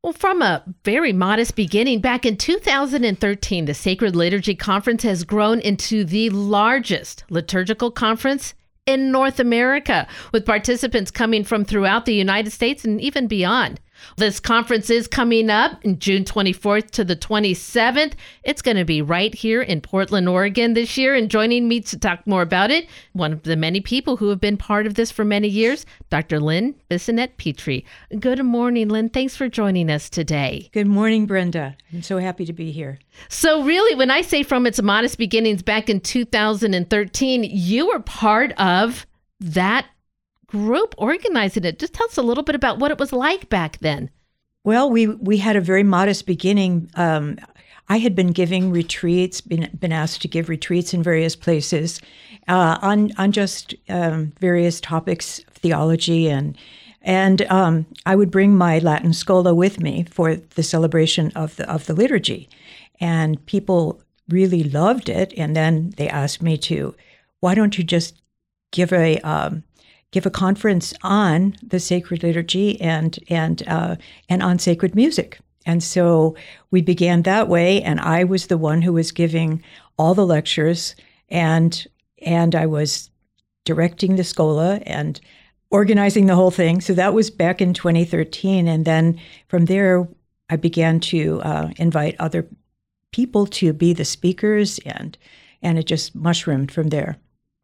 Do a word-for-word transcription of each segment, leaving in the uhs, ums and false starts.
Well, from a very modest beginning, back in two thousand thirteen, the Sacred Liturgy Conference has grown into the largest liturgical conference in North America, with participants coming from throughout the United States and even beyond. This conference is coming up in June twenty-fourth to the twenty-seventh. It's going to be right here in Portland, Oregon this year. And joining me to talk more about it, one of the many people who have been part of this for many years, Doctor Lynn Bissonnette-Pitre. Good morning, Lynn. Thanks for joining us today. Good morning, Brenda. I'm so happy to be here. So really, when I say from its modest beginnings back in two thousand thirteen, you were part of that group organizing it. Just tell us a little bit about what it was like back then. Well, we we had a very modest beginning. Um, I had been giving retreats, been been asked to give retreats in various places uh, on on just um, various topics of theology, and and um, I would bring my Latin Schola with me for the celebration of the of the liturgy, and people really loved it. And then they asked me to, why don't you just give a um, give a conference on the sacred liturgy and and uh, and on sacred music. And so we began that way, and I was the one who was giving all the lectures, and and I was directing the Schola and organizing the whole thing. So that was back in twenty thirteen, and then from there I began to uh, invite other people to be the speakers, and and it just mushroomed from there.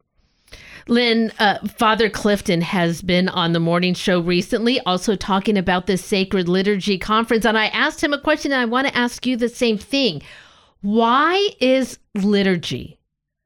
Lynn, uh, Father Clifton has been on the morning show recently, also talking about this Sacred Liturgy Conference. And I asked him a question, and I want to ask you the same thing. Why is liturgy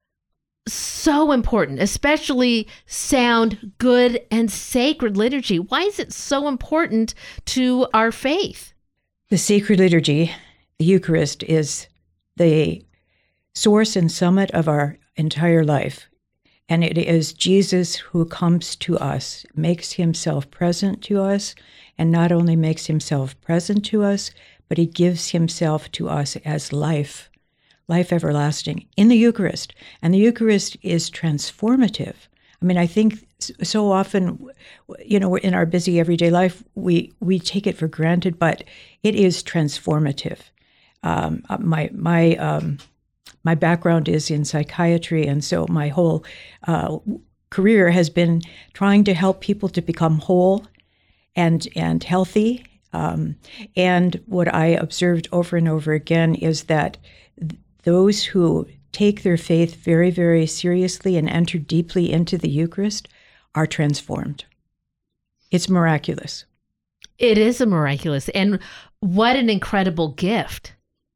so important, especially sound, good, and sacred liturgy? Why is it so important to our faith? The sacred liturgy, the Eucharist, is the source and summit of our entire life. And it is Jesus who comes to us, makes himself present to us, and not only makes himself present to us, but he gives himself to us as life, life everlasting in the Eucharist. And the Eucharist is transformative. I mean, I think so often, you know, in our busy everyday life, we, we take it for granted, but it is transformative. Um, my, my, um, My background is in psychiatry, and so my whole uh, career has been trying to help people to become whole and and healthy. Um, and what I observed over and over again is that th- those who take their faith very, very seriously and enter deeply into the Eucharist are transformed. It's miraculous. It is a miraculous, and what an incredible gift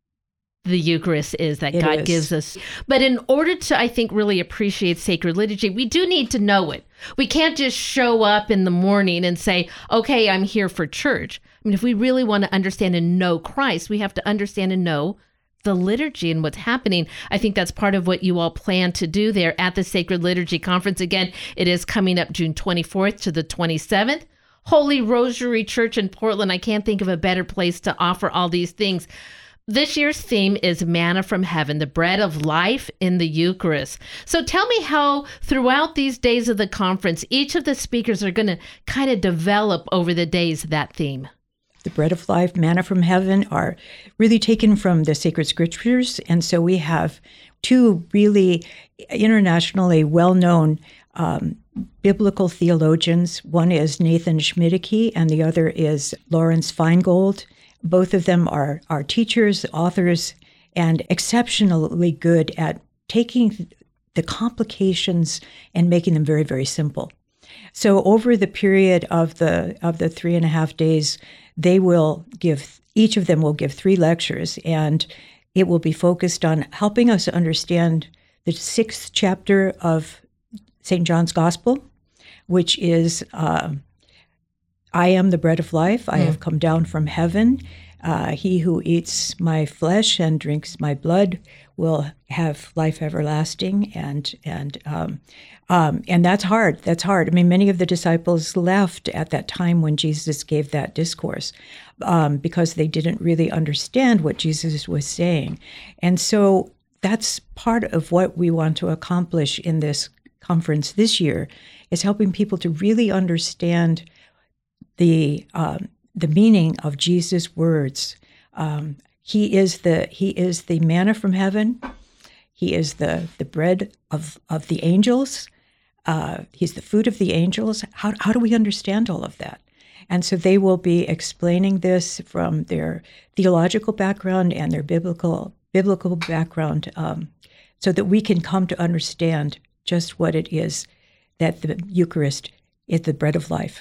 the Eucharist is that It God is. gives us. But in order to, I think, really appreciate sacred liturgy, we do need to know it. We can't just show up in the morning and say, okay, I'm here for church. I mean, if we really want to understand and know Christ, we have to understand and know the liturgy and what's happening. I think that's part of what you all plan to do there at the Sacred Liturgy Conference. Again, it is coming up June twenty-fourth to the twenty-seventh. Holy Rosary Church in Portland. I can't think of a better place to offer all these things. This year's theme is Manna from Heaven, the bread of life in the Eucharist. So tell me how throughout these days of the conference, each of the speakers are going to kind of develop over the days that theme. The bread of life, manna from heaven are really taken from the sacred scriptures. And so we have two really internationally well-known um, biblical theologians. One is Nathan Schmidtke, and the other is Lawrence Feingold. Both of them are, are teachers, authors, and exceptionally good at taking the complications and making them very, very simple. So over the period of the of the three and a half days, they will give, each of them will give three lectures, and it will be focused on helping us understand the sixth chapter of Saint John's Gospel, which is uh, I am the bread of life. I mm. have come down from heaven. Uh, he who eats my flesh and drinks my blood will have life everlasting. And and um, um, and that's hard. That's hard. I mean, many of the disciples left at that time when Jesus gave that discourse um, because they didn't really understand what Jesus was saying. And so that's part of what we want to accomplish in this conference this year, is helping people to really understand the um, the meaning of Jesus' words. Um, he is the he is the manna from heaven. He is the the bread of of the angels. Uh, he's the food of the angels. How how do we understand all of that? And so they will be explaining this from their theological background and their biblical biblical background, um, so that we can come to understand just what it is that the Eucharist is, the bread of life.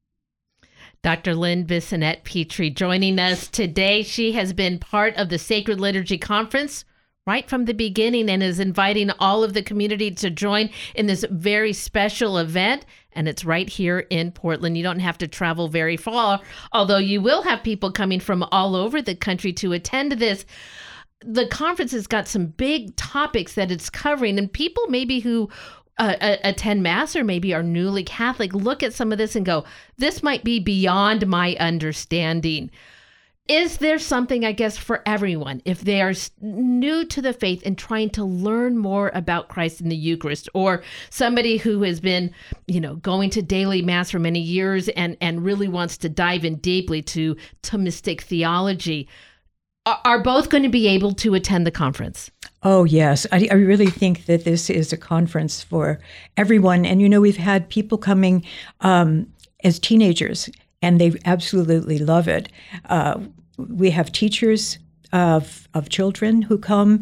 Doctor Lynn Bissonnette Petrie joining us today. She has been part of the Sacred Liturgy Conference right from the beginning and is inviting all of the community to join in this very special event. And it's right here in Portland. You don't have to travel very far, although you will have people coming from all over the country to attend this. The conference has got some big topics that it's covering, and people maybe who uh, attend Mass or maybe are newly Catholic look at some of this and go, this might be beyond my understanding. Is there something, I guess, for everyone, if they are new to the faith and trying to learn more about Christ in the Eucharist, or somebody who has been, you know, going to daily Mass for many years and, and really wants to dive in deeply to Thomistic theology? Are, are both going to be able to attend the conference? Oh, yes. I, I really think that this is a conference for everyone. And, you know, we've had people coming um, as teenagers, and they absolutely love it. Uh, we have teachers of of children who come.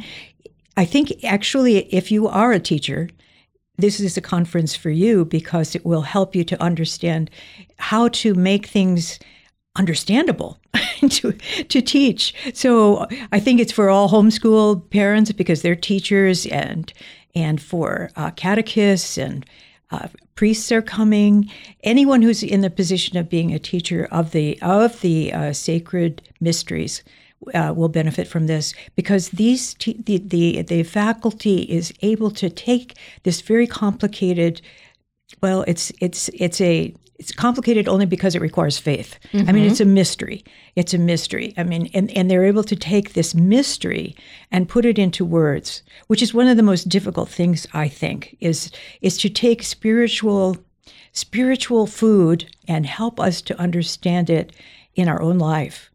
I think actually, if you are a teacher, this is a conference for you, because it will help you to understand how to make things understandable to to teach. So I think it's for all homeschool parents, because they're teachers, and and for uh, catechists and Uh, priests are coming. Anyone who's in the position of being a teacher of the of the uh, sacred mysteries uh, will benefit from this, because these te- the, the the faculty is able to take this very complicated. Well, it's it's it's a it's complicated only because it requires faith. Mm-hmm. I mean, it's a mystery. It's a mystery. I mean, and, and they're able to take this mystery and put it into words, which is one of the most difficult things, I think, is is to take spiritual spiritual food and help us to understand it in our own life.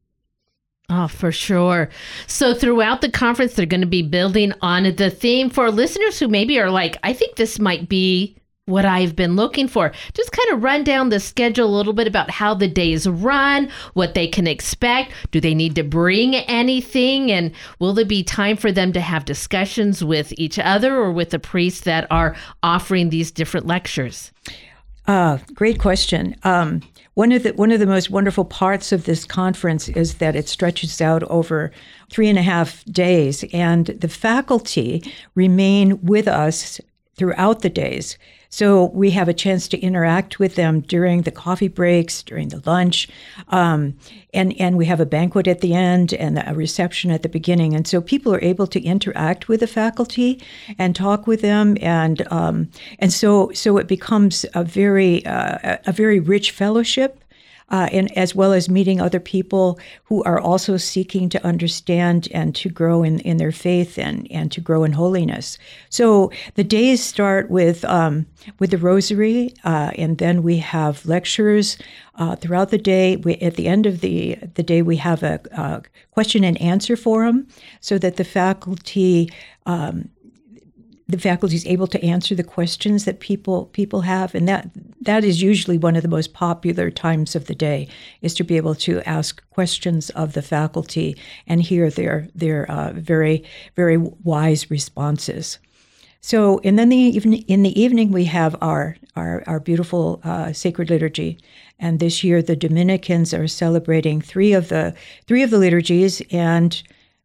Oh, for sure. So throughout the conference, they're going to be building on the theme. For listeners who maybe are like, I think this might be what I've been looking for, just kind of run down the schedule a little bit about how the days run, what they can expect. Do they need to bring anything? And will there be time for them to have discussions with each other or with the priests that are offering these different lectures? Uh, great question. Um, one of the one of the most wonderful parts of this conference is that it stretches out over three and a half days, and the faculty remain with us throughout the days. So we have a chance to interact with them during the coffee breaks, during the lunch, um, and, and we have a banquet at the end and a reception at the beginning. And so people are able to interact with the faculty and talk with them, and um, and so so it becomes a very uh, a very rich fellowship. Uh, and as well as meeting other people who are also seeking to understand and to grow in, in their faith and, and to grow in holiness. So the days start with um, with the Rosary, uh, and then we have lectures uh, throughout the day. We, at the end of the the day, we have a, a question and answer forum, so that the faculty. Um, The faculty is able to answer the questions that people people have, and that that is usually one of the most popular times of the day, is to be able to ask questions of the faculty and hear their their uh, very very wise responses. So, and then the even in the evening we have our our our beautiful uh, sacred liturgy, and this year the Dominicans are celebrating three of the three of the liturgies, and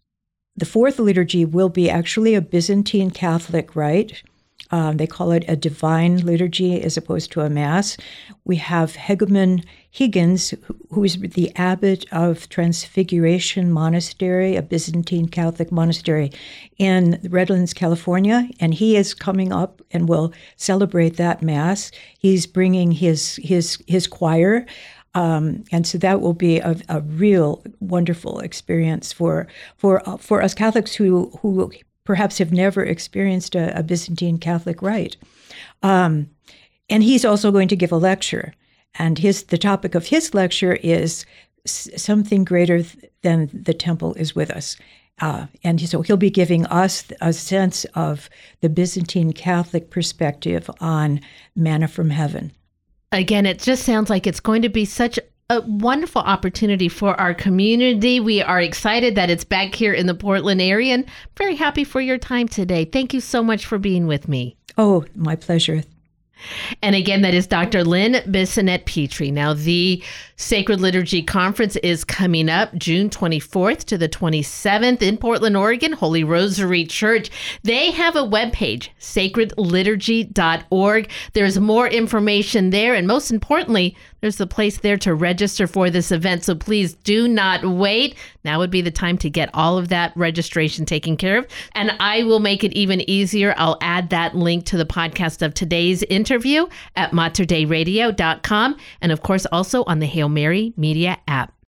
the fourth liturgy will be actually a Byzantine Catholic rite. Um, they call it a divine liturgy as opposed to a mass. We have Hegumen Higgins, who is the abbot of Transfiguration Monastery, a Byzantine Catholic monastery in Redlands, California, and he is coming up and will celebrate that mass. He's bringing his his his choir. Um, and so that will be a, a real wonderful experience for for uh, for us Catholics who who perhaps have never experienced a, a Byzantine Catholic rite. Um, and he's also going to give a lecture, and his the topic of his lecture is s- something greater th- than the temple is with us. Uh, and so he'll be giving us a sense of the Byzantine Catholic perspective on manna from heaven. Again, it just sounds like it's going to be such a wonderful opportunity for our community. We are excited that it's back here in the Portland area, and very happy for your time today. Thank you so much for being with me. Oh, my pleasure. And again, that is Doctor Lynn Bissonnette-Petry. Now, the Sacred Liturgy Conference is coming up June twenty-fourth to the twenty-seventh in Portland, Oregon, Holy Rosary Church. They have a webpage, sacred liturgy dot org. There's more information there. And most importantly, there's the place there to register for this event. So please do not wait. Now would be the time to get all of that registration taken care of. And I will make it even easier. I'll add that link to the podcast of today's interview at mater dei radio dot com. And of course, also on the Hail Mary Media app.